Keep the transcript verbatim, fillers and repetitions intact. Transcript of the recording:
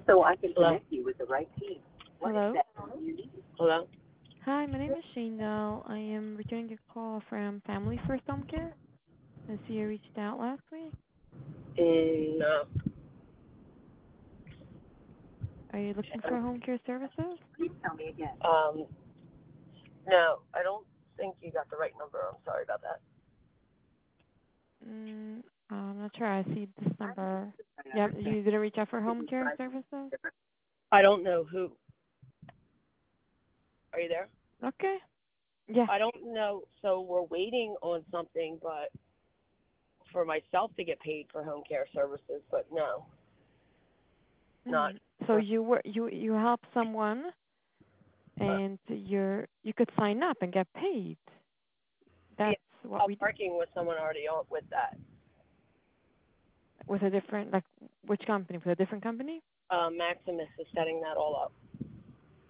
so I can Hello? connect you with the right team. What Hello. exactly do you need? Hello? Hi, my name is Shane. I am returning a call from Family First Home Care. I see you reached out last week. Mm, no. Are you looking for home care services? Please tell me again. Um, no, I don't think you got the right number. I'm sorry about that. Mm, I'm not sure. I see this number. Yeah, you didn't reach out for home care services? I don't know who. Are you there? Okay. Yeah. I don't know. So we're waiting on something, but for myself to get paid for home care services, but no, not. Mm. So you were you you help someone, Uh, and you're you could sign up and get paid. yeah, That's what I'm we do working with someone already on with that. with a different like which company? With a different company? Uh, Maximus is setting that all up.